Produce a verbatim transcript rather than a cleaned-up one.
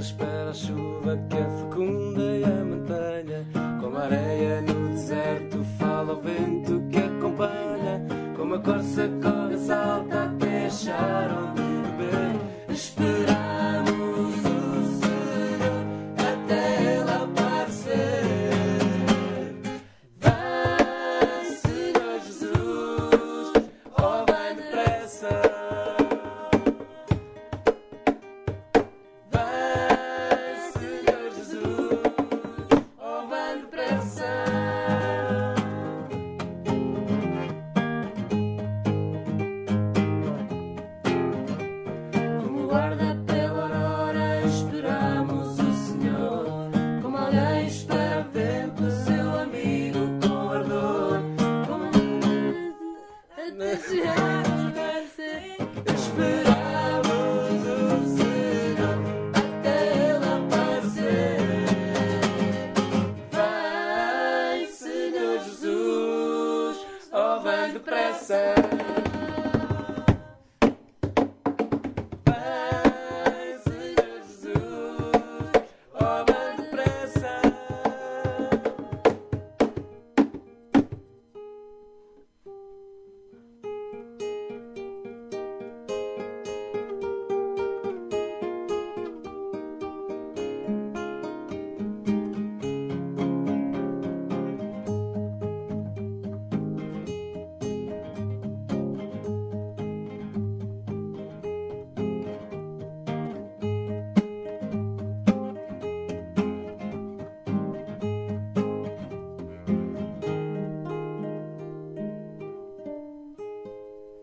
espera a chuva que a fecunda e a mantenha. Como a areia no deserto fala o vento que acompanha. Como a corça corre, salta até achar onde beber. Esperamos o Senhor até Ele aparecer. Vai, Senhor Jesus, oh vai depressa. Vai, Senhor Jesus, oh vai depressa. Como guarda pela aurora esperamos o Senhor. Como alguém espera vento, seu amigo com ardor. Como até chegar ao nascer. Esperamos o Senhor até Ele aparecer. Vai, Senhor Jesus, oh vem depressa.